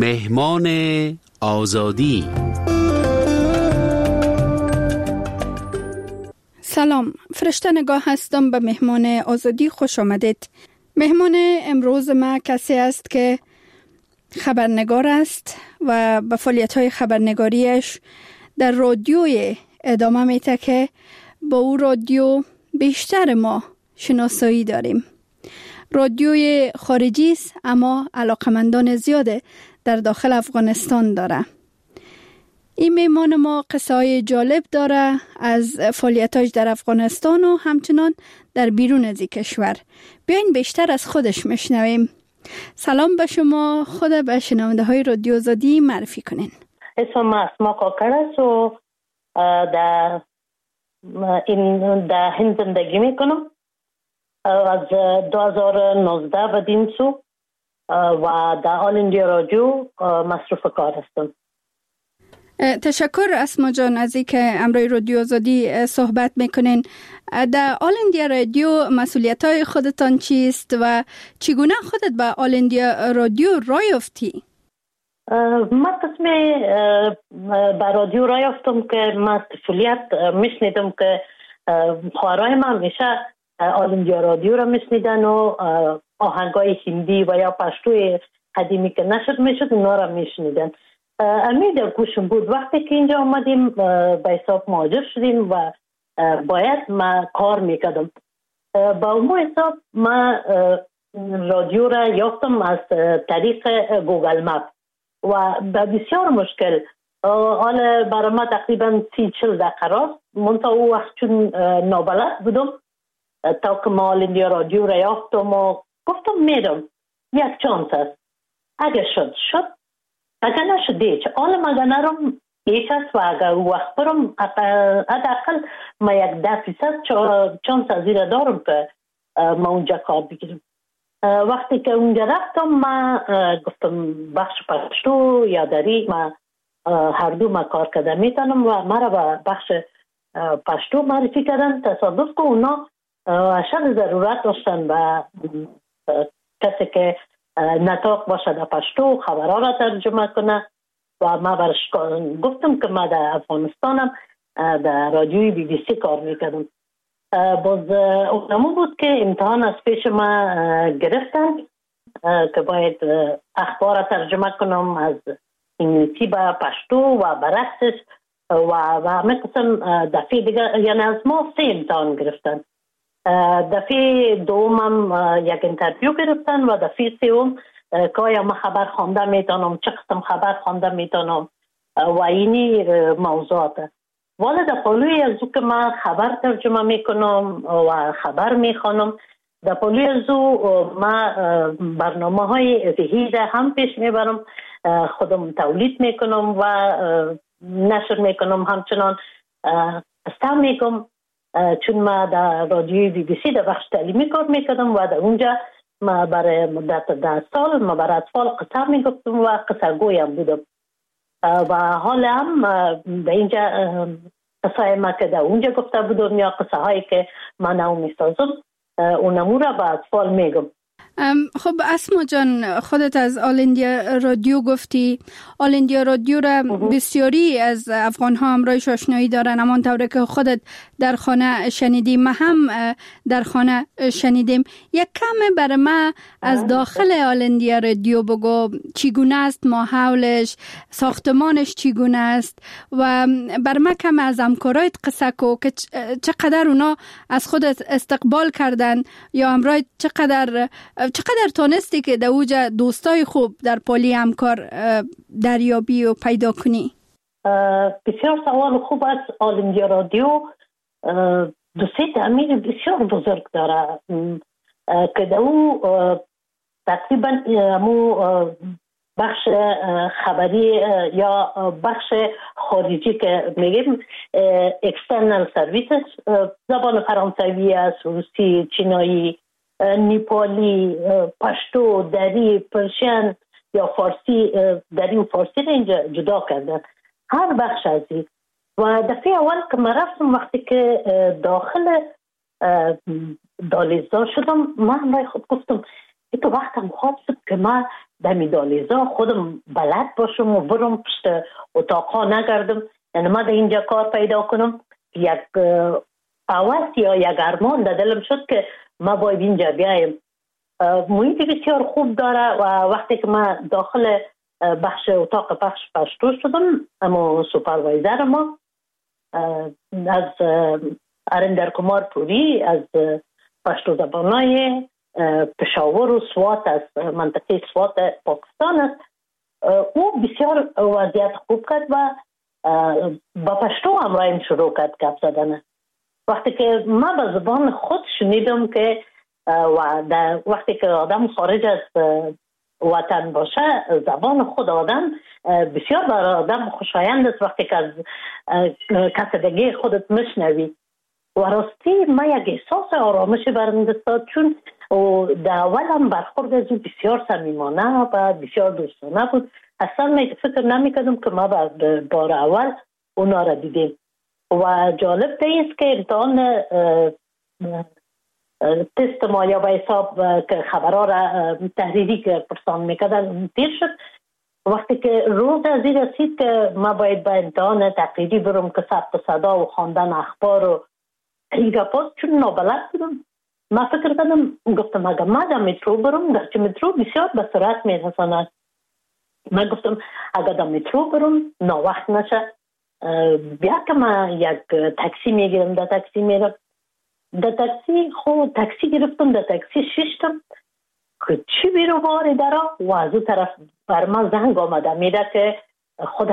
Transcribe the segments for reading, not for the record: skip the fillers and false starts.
مهمان آزادی. سلام، فرشته نگاه هستم. به مهمان آزادی خوش آمدید. مهمان امروز ما کسی است که خبرنگار است و به فعالیت‌های خبرنگاریش در رادیوی ادامه میده که با او رادیو بیشتر ما شناسایی داریم. رادیوی خارجی است اما علاقمندان زیاد در داخل افغانستان داره. این مهمان ما قصه‌های جالب داره از فعالیتاش در افغانستان و همچنان در بیرون از کشور. بیاین بیشتر از خودش میشنویم. سلام به شما، خود به شنونده های رادیو آزادی معرفی کنین. اسم اسما کاکر است و در هند زندگی میکنم. از 2019 بدین سو و در آل اندیا رادیو مصروف کار هستم. تشکر اسما جان از اینکه امروی رادیو آزادی صحبت میکنین. در آل اندیا رادیو مسئولیت‌های خودتان چیست و چگونه خودت به آل اندیا رادیو راه یافتی؟ من قسم به رادیو راه یافتم که من طفولیت میشنیدم که خواهرای من همیشه آل اندیا رادیو را میشنیدن و آهنگای هندی و یا پشتوی قدیمی که نشد میشد اونا را میشنیدن. امید در گوشم بود. وقتی که اینجا آمدیم به حساب مهاجر شدیم و باید ما کار میکردم. با اون حساب ما رادیو را یافتم از طریق گوگل مپ و به بسیار مشکل. حالا برای ما تقریبا 30-40 دقیقه راست. منطقه او وقت چون نابلد بودم تا که ما آل اندیا رادیو را یافتم و گفتم میرم. یک چانس است. اگه شد اگر نشد حالا مگه نرم یک است و اگر وقت برم حداقل ما 10% چانس از این دارم که ما اونجا کار بگیرم. وقتی که اونجا رفتم ما گفتم بخش پشتو یا دری ما هر دو ما کار کرده میتونم و ما را به بخش پشتو معرفی کردن. تصادف که اونا اشد ضرورت داشتن و کسی که نطاق باشه در پشتو خبرها را ترجمه کنه و ما برش گفتم که ما در افغانستانم در رادیوی بی بی سی کار میکردم. باز اونمو بود که امتحان از پیش ما گرفتن که باید اخبار را ترجمه کنم از انگلیسی به پشتو و برعکسش و همه قسم. دفعه دیگه یعنی از ما 3 امتحان گرفتن. دفعه دومم یک انترویو گرفتن و دفعه سوم که آیا من خبر خوانده میتونم، چه قسم خبر خوانده میتونم و اینی موضوعات. ولی در پالوی از او که من خبر ترجمه میکنم و خبر میخوانم، در پالوی از او من برنامه های وحیده هم پیش میبرم، خودم تولید میکنم و نشر میکنم. همچنان استم میکنم چون ما در رادیوی بی بی سی در بخش تعلیمی کار میکردم و در اونجا ما برای مدت 10 سال ما برای اطفال قصه میگفتم و قصه گویم بودم و حالا هم به اینجا قصه ما که در اونجا گفته بودم یا قصه هایی که من نو میسازم اونمو را به اطفال میگم. خب اسما جان، خودت از آل اندیا رادیو گفتی. آل اندیا رادیو را بسیاری از افغان ها همراهش آشنایی دارن، همانطور که خودت در خانه شنیدیم، ما هم در خانه شنیدیم. یک کم برای ما از داخل آل اندیا رادیو بگو، چگونه است ماحولش، ساختمانش چگونه است و برای ما کم از همکارایت قصه کو که چقدر اونا از خودت استقبال کردن یا همراه چقدر تانستی که در اوجا دوستای خوب در پالی همکار دریابی و پیدا کنی؟ بسیار سوال خوب است. آل اندیا رادیو دوستی تعمیر بسیار بزرگ داره که در او تقریبا بخش خبری یا بخش خارجی که میگیم اکسترنال سرویسز، زبان فرانسوی است، روسی، چینایی، نیپالی، پشتو، دری، پرشین یا فارسی. دری و فارسی را اینجا جدا کردن، هر بخش از این. و دفعه اول که من رفتم وقتی که داخل دالیزدار شدم، من برای خود گفتم تو وقتم خواب شد که من دمی دالیزا خودم بلد باشم و برم پشت اتاقا نگردم. یعنی ما در اینجا کار پیدا کنم. یک هوس یا یک ارمان در دلم شد که ما باید اینجا بیایم. محیط بسیار خوب داره و وقتی که ما داخل بخش اتاق پخش پشتو شدم، اما سوپروایزر ما از ارندر کمار پوری از پشتو زبانای پشاور و سوات از منطقه سوات پاکستان است. او بسیار وضعیت خوب کرد و با پشتو همراهیم شروع کرد گپ زدن. وقتی که ما به زبان خود شنیدم که و در وقتی که آدم خارج از وطن باشه زبان خود آدم بسیار برای آدم خوشایند است وقتی که از کسدگی خودت مشنوی. و راستی ما یک احساس آرامش برم دستاد، چون در اول هم برخورد از او بسیار صمیمانه و بسیار دوستانه بود. اصلا فکر نمی‌کردم که ما بار اول اونا را دیدیم. و جالب است که امتحان تست ما یا به حساب که خبرها را تحریری که پرسان میکردن دیر شد. وقتی که روز از این رسید که ما باید به امتحان تقریری برم که ثبت صدا و خواندن اخبار و این گپاست، چون نابلد بودم ما فکر کردم، گفتم اگر ما در مترو برم، گرچه مترو بسیار به سرعت میرساند، من گفتم اگر در مترو برم ناوقت نشه، بیا که من یک تاکسی میگیرم. در تاکسی میرم، در تاکسی خود تاکسی گرفتم، در تاکسی ششتم که چی بیرو باری درا و از اون طرف بر من زنگ آمده میره که خدا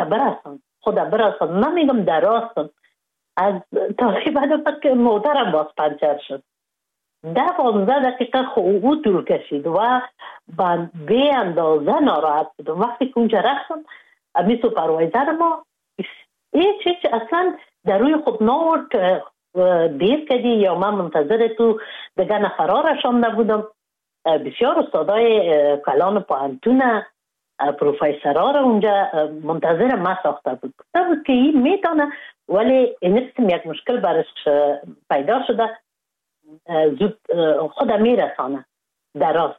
برسان. من میگم در راستم. از تقریبا بعد که موترم باز پنچر شد. 10-15 دقیقه او طول کشید و به اندازه ناراحت بودم. وقتی که اونجا رفتم امی سوپروایزر ما هیچ اصلا در روی خود ناورد که دیر کردی یا من منتظر تو دیگه نفرها رشانده بودم. بسیار استادای کلان پوهنتون پروفیسرها را اونجا منتظر ما ساخته بود که این میتونه، ولی این یک مشکل برش پیدا شده، زود خود میرسانه دراز.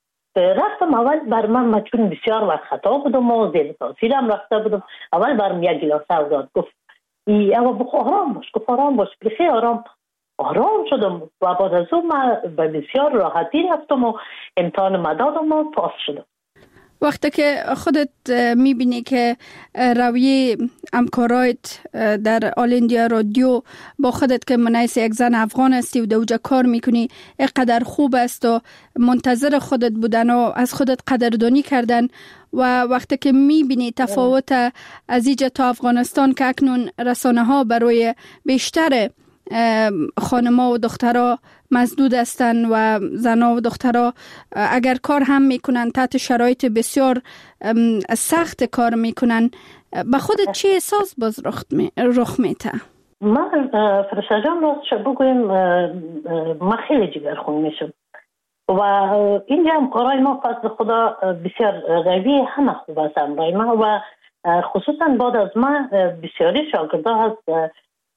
رفتم اول بر من چون بسیار وقت خطا بودم و زیر تاثیرم رفته بودم، اول برم یک گلاسه داد، گفت اما بخو آرام باش، گفت آرام باش. بخی آرام شدم و بعد از اون من به بسیار راحتی رفتم و امتحان مدادم و پاس شدم. وقتی که خودت میبینی که رویه همکارایت در آل اندیا رادیو با خودت که منیس یک زن افغان هستی و دوجا کار میکنی اینقدر خوب است و منتظر خودت بودن و از خودت قدردانی کردن، و وقتی که میبینی تفاوت از اینجا تا افغانستان که اکنون رسانه ها برای بیشتر خانما و دخترها مسدود هستن و زنها و دخترها اگر کار هم میکنن تحت شرایط بسیار سخت کار میکنن، به خودت چه احساس باز رخ میته؟ من فرشته جان راستش بگویم من خیلی جگرخون میشم و اینجا هم کارهای ما فضل خدا بسیار قوی همه خوب است همراه ما و خصوصا بعد از ما بسیاری شاگرده هست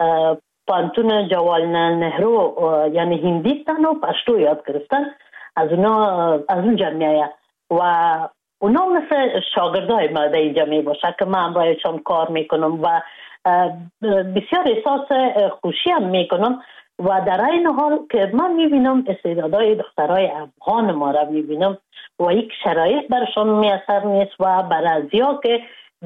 پانتون جواهرلال نهرو یعنی هندیستان و پشتو یاد گرفتن از اون جمعیه و اونا مثل شاگردای ما در اینجا می باشه که من همراهشان کار میکنم و بسیار احساس خوشی هم میکنم و در این حال که من میبینم استعدادهای دخترای افغان ما را میبینم و یک شرایط برشان میسر نیست و برازیا که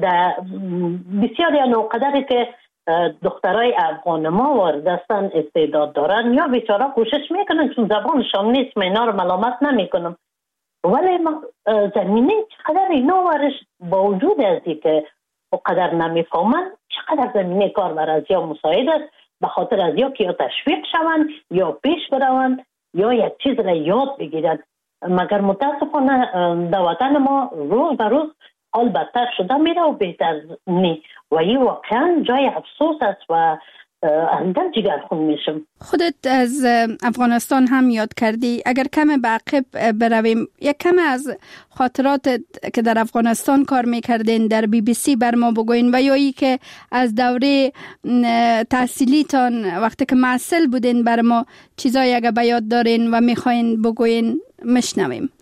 بسیار یا نوقدری که دخترای افغان ما وارد هستن استعداد دارن یا بیچاره کوشش میکنن چون زبانشان نیست، من اینا رو ملامت نمیکنم، ولی زمینه چقدر اینا ورش با وجود ازی که اقدر نمیفهمن چقدر زمینه کار برای ازیا مساعد است، به خاطر ازیا که یا تشویق شوند یا پیش بروند یا یک چیز را یاد بگیرن. مگر متاسفانه در وطن ما روز به روز حال بدتر شده میره و بهتر نی و این واقعا جای افسوس است و از دل جگرخون میشم. خودت از افغانستان هم یاد کردی، اگر کم به عقب برویم یک کم از خاطرات که در افغانستان کار میکردین در BBC بر ما بگوین و یا ای که از دوره تحصیلیتان وقتی که معسل بودین بر ما چیزایی اگر به یاد دارین و میخواین بگوین مشنویم.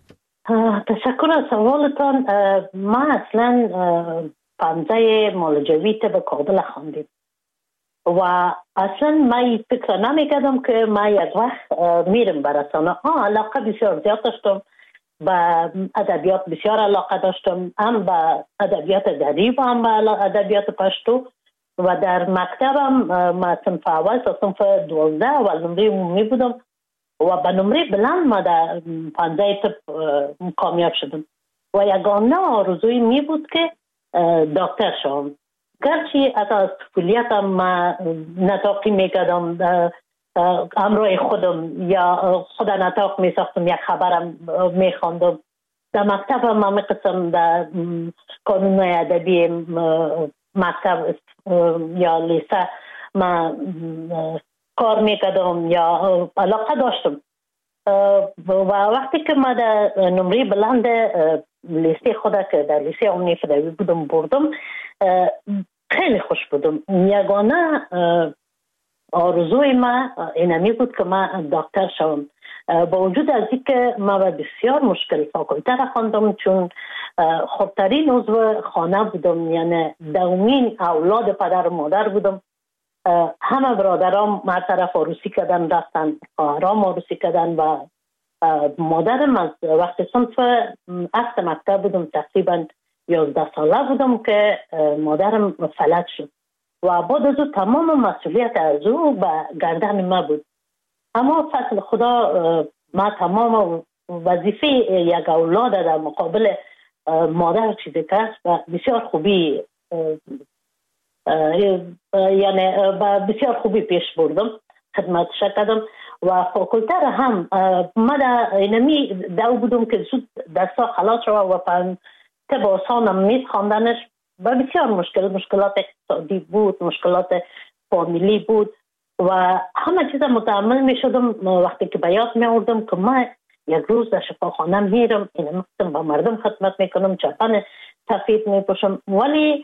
تشکر از سوالتان. ما اصلا پانزه مالجوی به کابل خواندیم و اصلا ما فکر نمیکردم که ما یک وقت میرم به رسانه. علاقه بسیار زیاد داشتم، به ادبیات بسیار علاقه داشتم، هم به ادبیات دری و هم به ادبیات پشتو. و در مکتبم ما صنف اول تا صنف 12 اول نمره عمومی بودم و به نمره بلند ما در پانزه طب کامیاب شدم و یگانه آرزوی می بود که دکتر شوم. گرچه از طفولیتم ما نطاقی میکردم، همراه خودم یا خود نطاق میساختم، یک خبرم میخواندم. در مکتبم ما میقسم در کانون ادبی مکتب یا لیسه ما کار میکردم یا علاقه داشتم. و وقتی که ما در نمره بلند لیسه خود که در لیسه عمومی فدوی بودم بردم، خیلی خوش بودم. یگانه آرزوی ما اینمی بود که ما دکتر شوم. با وجود از اینکه ما بسیار مشکل فاکولته را خواندم، چون خودترین عضو خانه بودم، یعنی دومین اولاد پدر و مادر بودم. همه برادرام ما طرف عروسی کردن رفتن، خواهرام عروسی کردن و مادرم از وقتی صنف هفت مکتب بودم، تقریبا 11 ساله بودم که مادرم فلج شد و بعد از او تمام مسئولیت از او به گردن ما بود. اما فضل خدا ما تمام وظیفه یک اولاد در مقابل مادر چیزی کرد و بسیار خوبی، یعنی بسیار خوبی پیش بردم، خدمتش کردم و فاکولته را هم ما در اینمی دو بودم که زود دستا خلاص شد و طب آسانم میز خواندنش و بسیار مشکلات اقتصادی بود، مشکلات فامیلی بود و همه چیز متحمل می شدم. وقتی که به یاد می آوردم که ما یک روز در شفاخانه میرم، این مقصد با مردم خدمت میکنم، چپن سفید می پوشم، ولی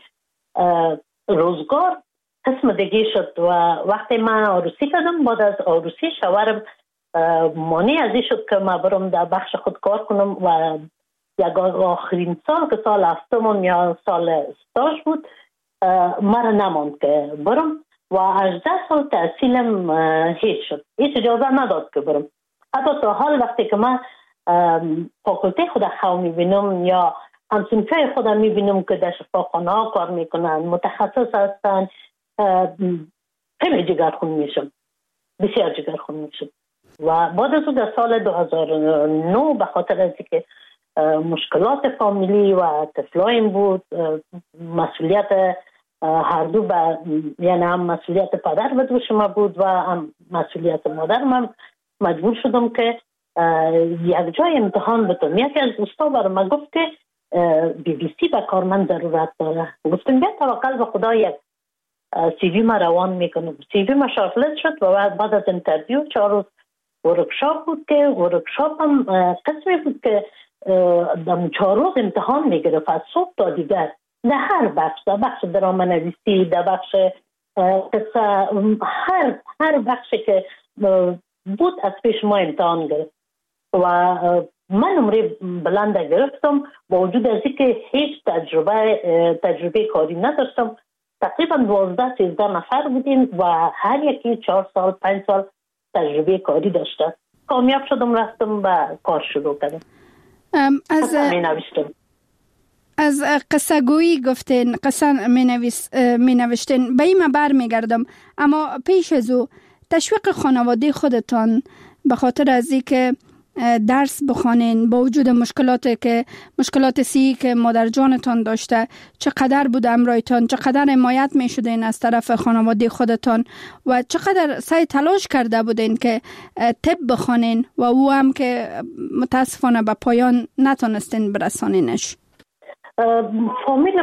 روزگار قسم دیگه شد و وقتی من عروسی کردم، بعد از عروسی شوهرم مانع ازی شد که من برم در بخش خود کار کنم و یک آخرین سال که سال هفتم یا سال استاژ بود مرا نماند که برم و 18 سال تحصیلم هیچ شد، هیچ اجازه نداد که برم. حتی تا حال وقتی که من فاکولته خود خواه میبینم یا همسنفه خود میبینم که در شفاخانه ها کار میکنن، متخصص هستن، خیلی جگرخون میشم، بسیار جگرخون میشم. و بعد از در سال 2009 به خاطر از که مشکلات فامیلی و طفلایم بود، مسئولیت هر دو یعنی هم مسئولیت پدر به دوش ما بود و هم مسئولیت مادر من مجبور شدم که یک جای امتحان بتونم. یکی از دوستا برای من گفت که BBC به کار من ضرورت داره. گفتم بیا توکل به خدا، یک CV ما روان میکنم. CV ما شارتلیست شد و بعد از انترویو 4 روز ورکشاپ بود که ورکشاپ هم قسمی بود که 4 روز امتحان میگرفت از صبح تا دیگر، در هر بخش، در بخش درامه نویسی، در بخش قصه، هر بخشی که بود از پیش ما امتحان گرفت و من نمره بلند گرفتم با وجود از اینکه هیچ تجربه کاری نداشتم. تقریبا 12-13 نفر بودیم و هر یکی 4 سال 5 سال تجربه کاری داشته. کامیاب شدم، رفتم و کار شروع کردم. از قصه گویی گفتین، قصه می نوشتین، به این بر می گردم. اما پیش از او تشویق خانواده خودتان به خاطر از این که درس بخوانین با وجود مشکلات سی که مادر جانتان داشته، چقدر بود امرایتان، چقدر حمایت می شدین از طرف خانواده خودتان و چقدر سعی تلاش کرده بودین که طب بخوانین و او هم که متاسفانه به پایان نتونستین برسانینش؟ فامیل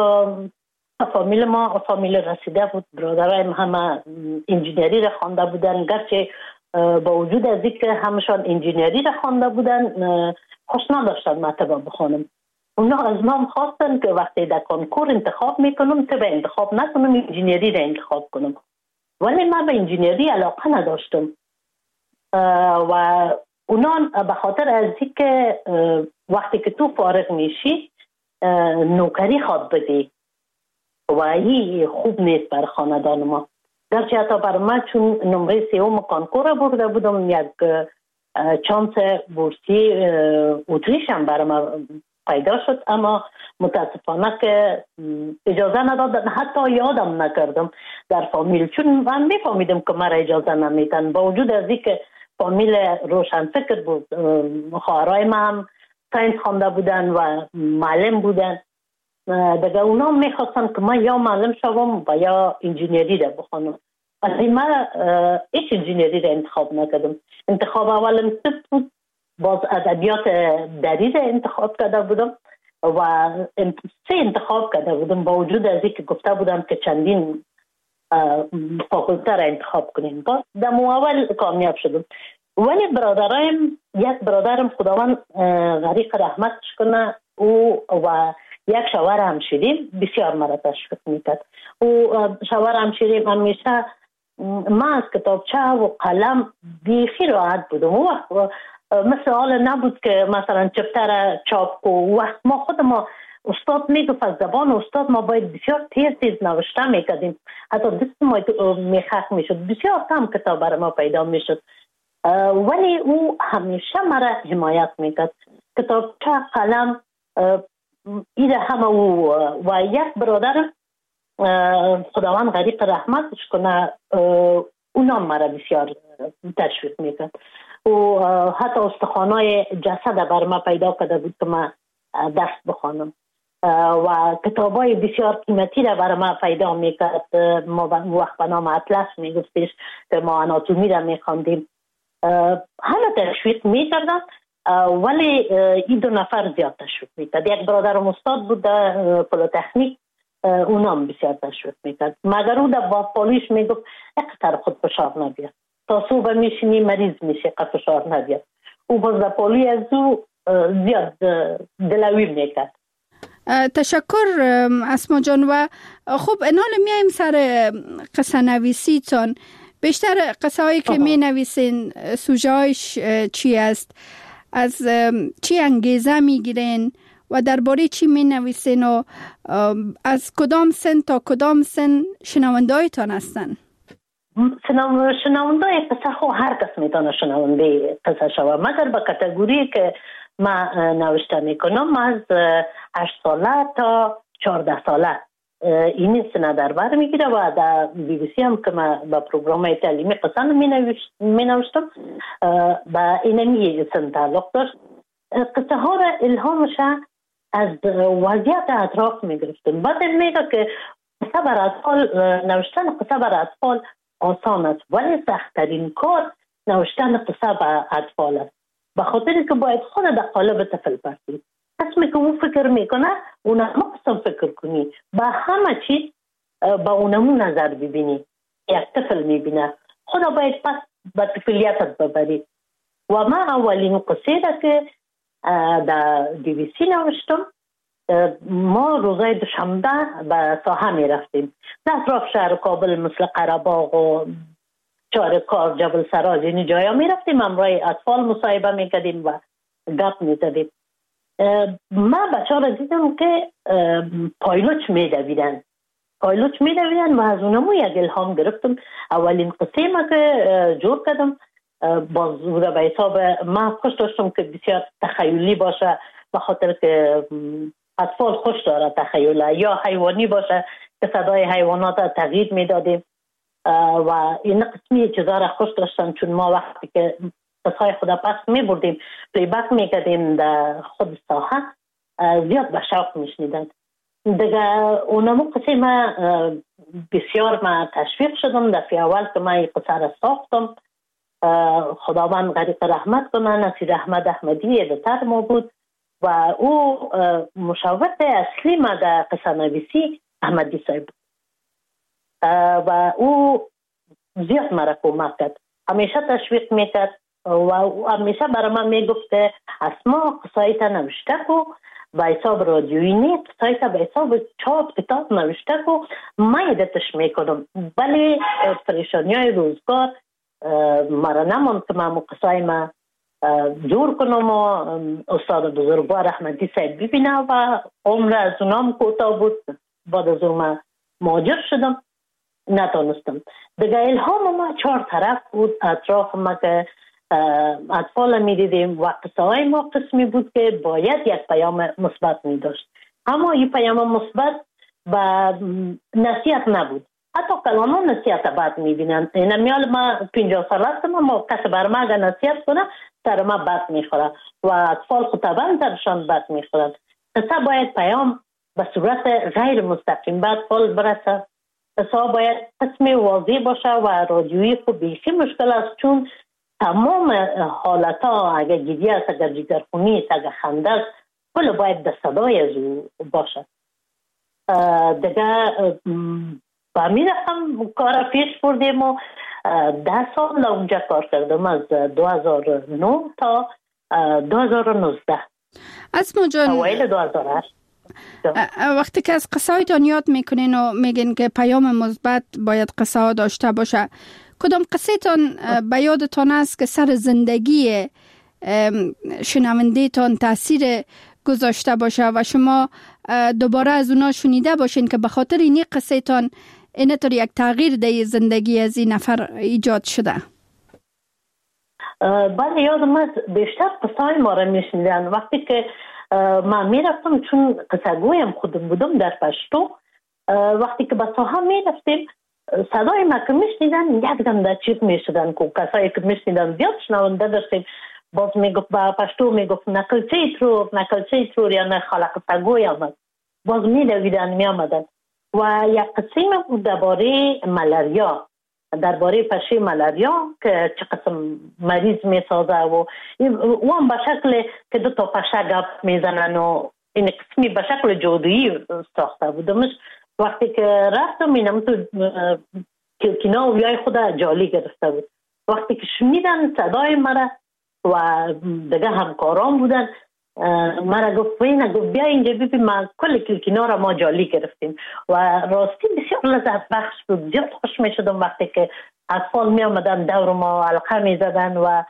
ما فامیل رسیده بود. برادرایم همه انجینری را خوانده بودن، گرچه با وجود از اینکه همشان انجینری را خوانده بودن خوش نداشتن من طب بخوانم. اونا از من خواستن که وقتی در کنکور انتخاب میکنم طب انتخاب نکنم، انجینری را انتخاب کنم، ولی من به انجینری علاقه نداشتم و اونان به خاطر از اینکه وقتی که تو فارغ میشی نوکری خواد بدی و این خوب نیست بر خاندان ما. گرچه حتی بر من چون نمره 3 کانکور برده بودم، یک چانس بورسی اتریش هم بر من پیدا شد، اما متاسفانه که اجازه ندادن، حتی یادم نکردم در فامیل، چون من میفهمیدم که مرا اجازه نمیتن، با وجود از اینکه فامیل روشنفکر بود، خواهرای من هم ساینس خوانده بودن و معلم بودن، دیگه اونا میخواستن که من یا معلم شوم و یا انجینیری را بخوانم. ولی من هیچ انجینیری را انتخاب نکردم. انتخاب اولم طب بود، باز ادبیات دری را انتخاب کرده بودم و 3 انتخاب کرده بودم، با وجود از اینکه گفته بودم که چندین فاکولته را انتخاب کنیم. باز در اول کامیاب شدم. ولی یک برادرم خداوند غریق رحمتش کنه، او و یک شوهر همشیریم بسیار مرا تشویق میکرد. او شوهر همشیریم همیشه من از کتابچه و قلم بیخی راحت بودم. او وقت مثل حال نبود که مثلا چپتر چاپ و وقت ما خود ما استاد میگفت از زبان استاد ما باید بسیار تیز نوشته میکردیم، حتی دست ما میخک میشد، بسیار کم کتاب برای ما پیدا میشد. ولی او همیشه مرا حمایت میکرد. کتابچه قلم ایده همه او و یک برادر خداوند غریق رحمتش کنه، اونا مرا بسیار تشویق میکرد. و حتی استخوانای جسد بر ما پیدا کرده بود که من درس بخوانم و کتابای بسیار قیمتی را بر ما پیدا میکرد. ما وقت به نام اطلس میگفتیش که ما آناتومی را میخواندیم. همه تشویق میکردن، ولی این 2 نفر زیاد تشویق میکرد. یک برادرم استاد بود در پلیتکنیک، اونام بسیار تشویق میکرد، مگر او در پالیش میگفت اقتر خود فشار نبید، تا صبح میشینی مریض میشه که فشار نبید. او باز در پالی از او زیاد دلوی میکرد. تشکر اسما جان. و خب انال میایم سر قصه نویسی تان. بیشتر قصه هایی که می نویسین سوژه‌اش چی است؟ از چی انگیزه می گیرین و درباره چی می نویسین و از کدام سن تا کدام سن شنونده هایتان هستن؟ شنونده قصه خو هر کس میتونه شنونده قصه شوه، مگر به کاتگوری که من نوشته میکنم از 8 ساله تا 14 ساله این سنه در بر میگیره و در BBC هم که من با پروگرام تعلیمی قصه می نوشتم با اینمی سن تعلق داشت. قصه ها را الهامش از وضعیت اطراف می گرفتم. بعد میگه که قصه بر اطفال، نوشتن قصه بر اطفال آسان است، ولی سخت‌ترین کار نوشتن قصه بر اطفال است، به خاطر که باید خود در قالب طفل برسی. قسمی که اون فکر میکنه اونم قسم فکر کنی، با همه چیز با اونمو نظر ببینی. یک طفل میبینه، خدا باید پس با طفلیتت ببری. و من اولین قصه را که در BBC نوشتم، ما روزای دوشنبه به ساحه میرفتیم در اطراف شهر کابل، مثل قره‌باغ و چارکار، جبل سراج، این جایا میرفتیم، همراه اطفال مصاحبه میکردیم و گپ میزدیم. من بچه ها را دیدم که پایلوچ میدویدن و از اونمو یک الهام گرفتم. اولین قصه ما که جور کردم باز به حساب من خوش داشتم که بسیار تخیلی باشه، به خاطر که اطفال خوش داره تخیله، یا حیوانی باشه که صدای حیوانات تغییر میدادیم و این قسمی چیزا را خوش داشتم، چون ما وقتی که قصهای خدا پس میبردیم پلی بک میکردیم در خود ساحه، زیاد به شوق میشنیدن دیگه. اونمو قصه ما بسیار ما تشویق شدم. دفعه اول که ما این قصه را ساختم، خداوند غریق رحمت کنه، نصیر احمد احمدی ادیتور ما بود و او مشاور اصلی ما در قصه نویسی احمدی صاحب بود و او زیاد مرا کمک کرد، همیشه تشویق میکرد و همیشه برای من میگفت که اسما قصایت نوشته کو به حساب رادیویی نیست، قصایت به حساب چاپ کتاب نوشته کو، من ادتش میکنم. ولی پریشانی های روزگار مرا نماند که من قصای ما جور کنم و استاد بزرگوار احمدی صاحب ببینم و عمر از اونام کوتاه بود. بعد از اون مهاجر شدم، نتونستم. دیگه الهام ما 4 طرف بود اطراف ما که اطفال می دیدیم و قصه های ما قسمی بود که باید یک پیام مثبت می داشت، اما این پیام مثبت و نصیحت نبود. حتی کلاما نصیحت بد می بینن. این میال ما 50 سال هستم، اما کسی بر ما اگر نصیحت کنه سر ما بد می خوره و اطفال خود طبعا سرشان بد می خورد. قصه باید پیام به صورت غیر مستقیم به اطفال برسه. قصه باید قسم واضح باشه و رادیویی خود بیشی مشکل است، چون تمام حالت ها اگر گریه است، اگر جگرخونی است، اگر خنده است، کل باید در صدای از او باشه. دیگه با می رفتم کار پیش بردیم و 10 سال اونجا کار کردم، از 2009 تا 2019. اسما جان، اوایل 2008. وقتی که از قصه هایتان یاد میکنین و میگین که پیام مثبت باید قصه ها داشته باشه، کدام قصه تان به یادتان است که سر زندگی شنونده تان تاثیر گذاشته باشه و شما دوباره از اونا شنیده باشین که به خاطر اینی قصه تان اینطور یک تغییر در زندگی از این نفر ایجاد شده؟ بله، یادم است بیشتر قصه های ما را میشنیدن. وقتی که من میرفتم، چون قصه گویم خودم بودم در پشتو، وقتی که به ساحه میرفتیم صدای ما که میشنیدن یک دم در چیز میشدن که کسایی که میشنیدن زیاد شنونده داشتیم. باز میگفت با پشتو میگفت نکلچه ترور یا نه خالق قصه گوی آمد، باز میدویدن میامدن. و یک قصه ما بود درباره ملاریا، درباره پشه ملاریا که چه قسم مریض میسازه و هم به شکل که 2 تا پشه گپ میزنن و این قسمی به شکل جادویی ساخته بودمش. وقتی که رفتم اینم تو کلکینا و بیای خود جالی گرفته بود. وقتی که شنیدن صدای مرا و دیگه همکاران بودن، مرا گفت بیا اینجا ببین ما کل کلکینا را ما جالی گرفتیم. و راستی بسیار لذت بخش بود. زیاد خوش می شدم وقتی که اطفال می آمدن دور ما حلقه می زدن و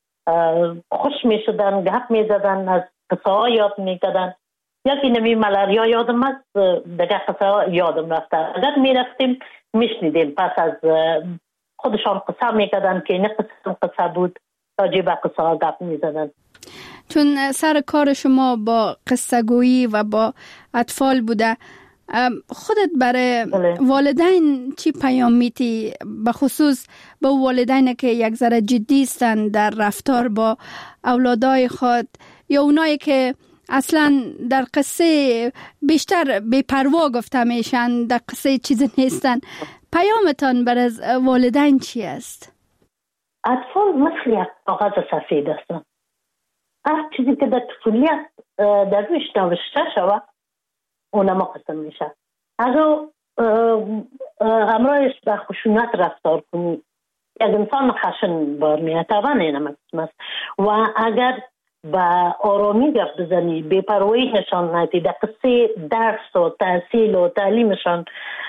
خوش می شدن، گپ می زدن، از قصه ها یاد می کردن. یکی نمی ملاریا یادم است، دیگه قصه ها یادم رفته. اگر می رفتیم می شنیدیم، پس از خودشان قصه می کردن که این قصه بود، راجع به قصه ها گپ می زدن. چون سر کار شما با قصه گویی و با اطفال بوده، خودت برای والدین چی پیام میتی؟ به خصوص با والدین که یک ذره جدی هستند در رفتار با اولادای خود، یا اونایی که اصلا در قصه بیشتر بی‌پروا گفته میشن، در قصه چیزی نیستن، پیامتان برای والدین چی است؟ اطفال مثل یک کاغذ سفید هستند. هر چیزی که در طفولیت در رویش نوشته شود اونما قسم میشه. اگر همراهش به خشونت رفتار کنی، یک انسان خشن بار میاد، طبعا اینم قسم است. و اگر به آرامی گفت بزنی، بی‌پروایی نشان ندی، در قصه درس و تحصیل و تعلیمشان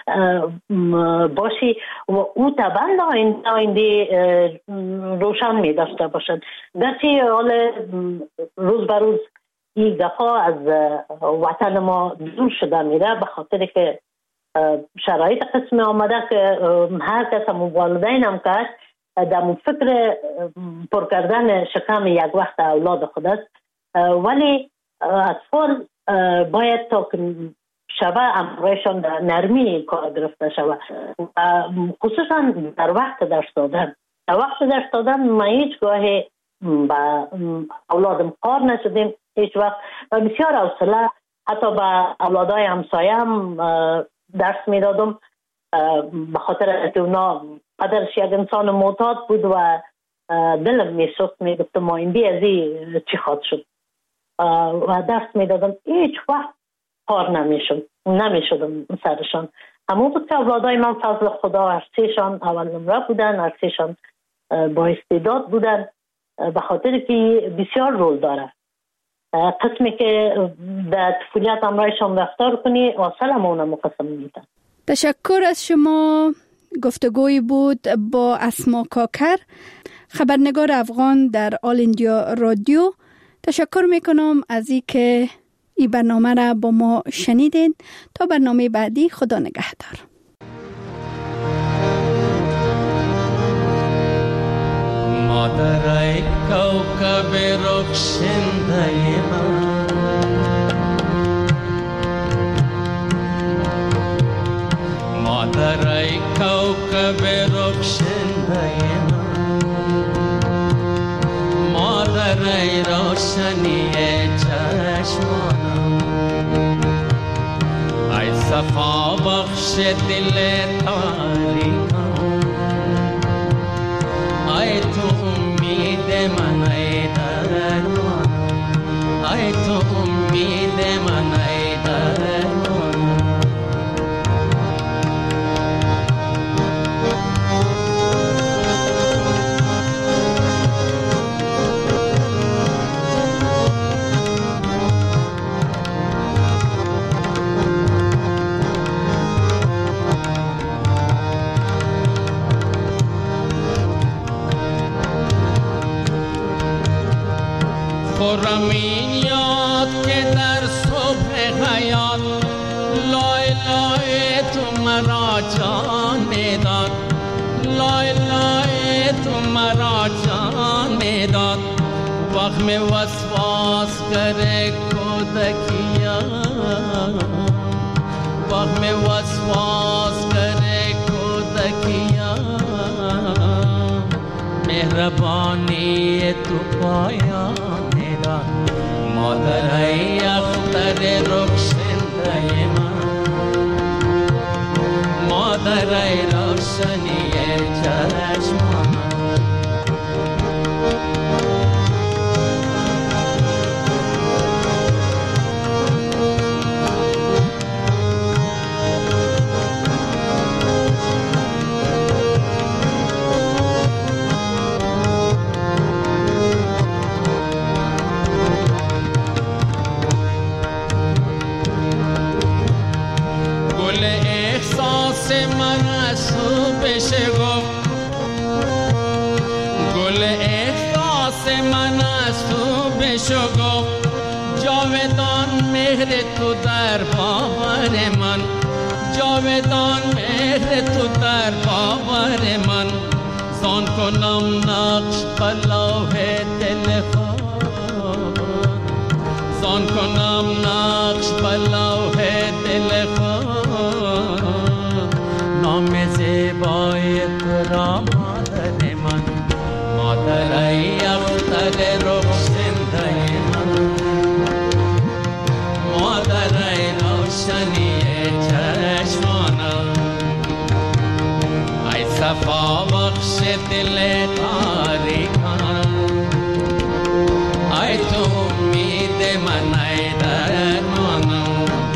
باشی و او طبعا آینده روشن می داشته باشد. گرچه حال روز به روز این دفعه از وطن ما دور شده میره، به خاطر که شرایط قسم آمده که هر کس والدین هم کرد در فکر پر کردن شکم یک وقت اولاد خود است. ولی اطفال باید تا که شبه امرایشان در نرمی کار گرفته شود، خصوصا در وقت درس دادن. در وقت درس دادن ما هیچ گاهی با اولادم کار نشدیم، هیچ وقت بسیار حوصله حتی با اولادای همسایه هم درس می دادم، به خاطر که اونا قدرش یک انسان معتاد بود و دلم می سوخت، می گفتم ما این بی ازی چی خواد شد و درس می دادم. هیچ وقت کار نمی شدم سرشان. همون بود که اولادای من فضل خدا هرسیشان اول نمره بودن، هرسیشان با استعداد بودن، به خاطر که بسیار رول داره. قسمی که در طفولیت همراهشان رفتار کنی اصلا همونه مقسم میدن. تشکر از شما. گفتگوی بود با اسما کاکر. خبرنگار افغان در آل اندیا رادیو. تشکر میکنم از این که این برنامه را با ما شنیدین. تا برنامه بعدی، خدا نگهدار. مادرای کوكب رخشنده من، مادرای کوكب رخشنده من، مادرای روشنی چشمانم، ای صفا بخش دل تاریکم، ای تو امید من، ای درمان، ای تو امید من، ای درمان. خورم این یاد که در صبح حیات لای لای تو مرا جان داد، لای لای تو مرا جان داد. وقت وسواس کرے کودکیا، وقت وسواس کرے کودکیا، مهربانی تو پایا مادرای اختر رخشنده من، مادرای روشنی چشمانم. من از تو بشه گفت، گل احساس من از تو بشه گفت، جاودان مهر تو در باور من، جاودان مهر تو در باور من. زان کنم نقش بلوح دل خود، زان کنم نقش بلوح دل خود، نام زیبای تو را مادر من، مادرای اختر رخشنده من، مادرای روشنی چشمانم، ای صفا بخش دل تاریکم، ای تو امید من، ای درمانم.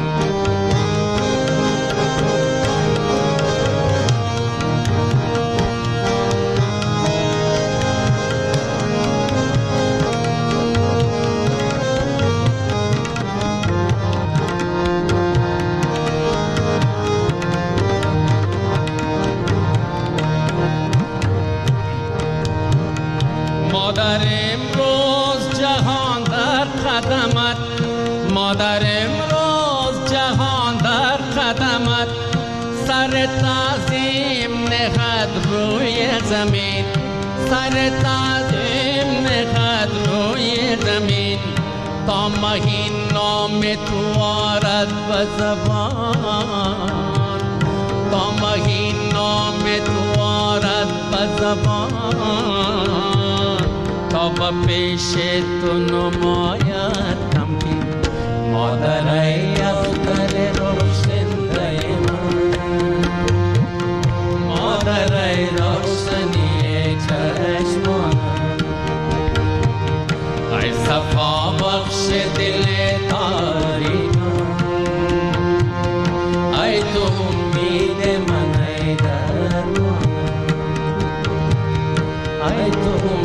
مادر امروز جهان در قدمت، مادر امروز جهان در قدمت، سر تعظیم نهد روی زمین، سر تعظیم نهد روی زمین. تا مهین نام تو آرد به زبان، تا مهین نام تو آرد به زبان، تا به پیش تو نماید تمکین. مادرای اختر رخشنده من، مادرای روشنی چشمانم، ای صفا بخش دل تاریکم، ای تو امید من، ای درمانم، ای تو